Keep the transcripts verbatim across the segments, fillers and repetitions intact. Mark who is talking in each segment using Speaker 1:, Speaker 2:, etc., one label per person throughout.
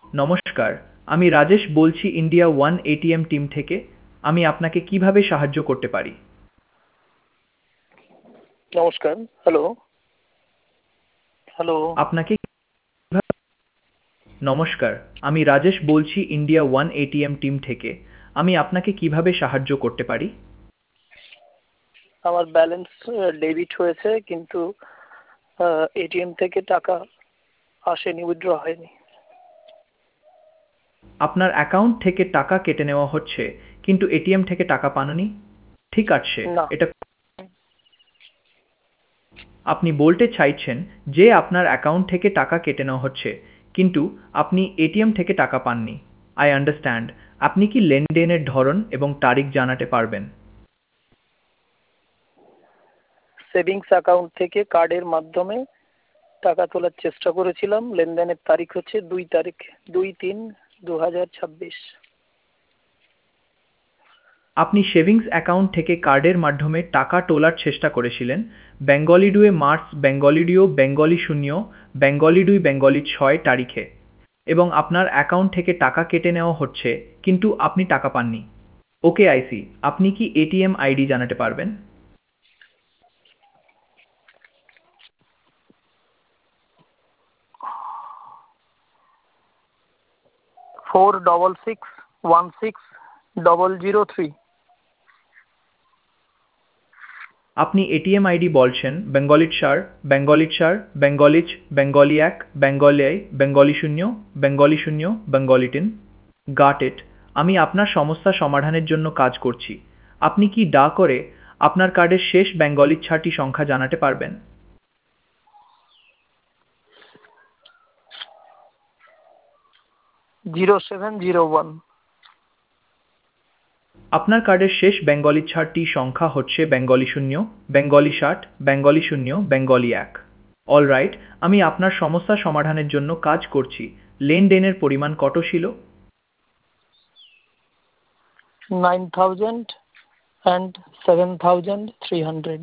Speaker 1: নমস্কার, আমি রাজেশ বলছি ইন্ডিয়া ওয়ান এটিএম টিম থেকে। আমি আপনাকে কিভাবে সাহায্য করতে পারি?
Speaker 2: নমস্কার। হ্যালো হ্যালো
Speaker 1: আপনাকে কিভাবে নমস্কার, আমি রাজেশ বলছি ইন্ডিয়া ওয়ান এটিএম টিম থেকে। আমি আপনাকে কিভাবে সাহায্য করতে পারি?
Speaker 2: আমার ব্যালেন্স ডেবিট হয়েছে, কিন্তু এটিএম থেকে টাকা আসেনি, উইথড্র হয়নি।
Speaker 1: আপনার অ্যাকাউন্ট থেকে টাকা কেটে নেওয়া হচ্ছে, কিন্তু এটিএম থেকে টাকা পাননি? ঠিক আছে,
Speaker 2: না।
Speaker 1: এটা আপনি বলতে চাইছেন যে আপনার অ্যাকাউন্ট থেকে টাকা কেটে নেওয়া হচ্ছে, কিন্তু আপনি এটিএম থেকে টাকা পাননি। I understand. আপনি কি লেনদেনের ধরন এবং তারিখ জানাতে পারবেন?
Speaker 2: সেভিংস অ্যাকাউন্ট থেকে কার্ডের মাধ্যমে টাকা তোলার চেষ্টা করেছিলাম। লেনদেনের তারিখ হচ্ছে দুই তারিখ দুই তিন দু হাজার ছাব্বিশ।
Speaker 1: আপনি সেভিংস অ্যাকাউন্ট থেকে কার্ডের মাধ্যমে টাকা তোলার চেষ্টা করেছিলেন বেঙ্গলি ডুয়ে মার্চ বেঙ্গলি ডিও বেঙ্গলি শূন্য বেঙ্গলি দুই বেঙ্গলি ছয় তারিখে, এবং আপনার অ্যাকাউন্ট থেকে টাকা কেটে নেওয়া হচ্ছে, কিন্তু আপনি টাকা পাননি। ওকে, আইসি। আপনি কি এটিএম আইডি জানাতে পারবেন?
Speaker 2: Four double six one six double zero three.
Speaker 1: আপনি এটিএম আইডি বলছেন বেঙ্গলি চার বেঙ্গলি চার বেঙ্গলিচ বেঙ্গলি এক বেঙ্গলি আই বেঙ্গলি শূন্য বেঙ্গলি শূন্য বেঙ্গলি তিন। গাট ইট। আমি আপনার সমস্যা সমাধানের জন্য কাজ করছি। আপনি কি ডা করে আপনার কার্ডের শেষ বেঙ্গলি ছয়টি সংখ্যা জানাতে পারবেন?
Speaker 2: Zero seven zero one.
Speaker 1: আপনার কার্ডের শেষ বেঙ্গলি ছয়টি সংখ্যা হচ্ছে বেঙ্গলি শূন্য বেঙ্গলি ষাট বেঙ্গলি শূন্য বেঙ্গলি এক। অলরাইট, আমি আপনার সমস্যা সমাধানের জন্য কাজ করছি। লেনদেনের পরিমাণ কত ছিল?
Speaker 2: Nine thousand and seven thousand three hundred.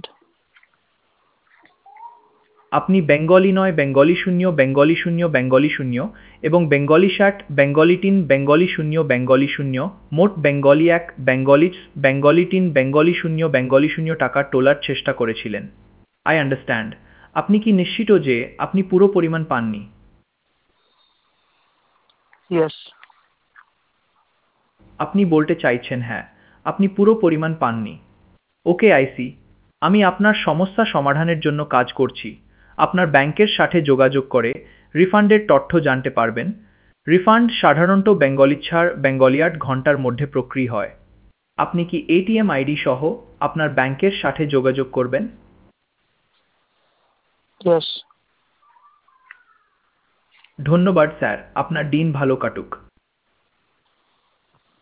Speaker 1: আপনি বেঙ্গলি নয় বেঙ্গলি শূন্য বেঙ্গলি শূন্য বেঙ্গলি শূন্য এবং বেঙ্গলি ষাট বেঙ্গলি তিন বেঙ্গলি শূন্য বেঙ্গলি শূন্য মোট বেঙ্গলি এক বেঙ্গলি বেঙ্গলি তিন বেঙ্গলি শূন্য বেঙ্গলি শূন্য টাকা তোলার চেষ্টা করেছিলেন। I understand. আপনি কি নিশ্চিত যে আপনি পুরো পরিমাণ পাননি?
Speaker 2: ইয়েস।
Speaker 1: আপনি বলতে চাইছেন হ্যাঁ, আপনি পুরো পরিমাণ পাননি। ওকে, আইসি। আমি আপনার সমস্যা সমাধানের জন্য কাজ করছি। আপনার ব্যাংকের সাথে যোগাযোগ করে রিফান্ডের তথ্য জানতে পারবেন। রিফান্ড সাধারণত বেঙ্গলি ছাড় বেঙ্গলি আট ঘন্টার মধ্যে প্রক্রিয়া হয়। আপনি কি এটিএম আইডি সহ আপনার ব্যাংকের সাথে যোগাযোগ করবেন?
Speaker 2: ইয়েস।
Speaker 1: ধন্যবাদ স্যার, আপনার দিন ভালো কাটুক।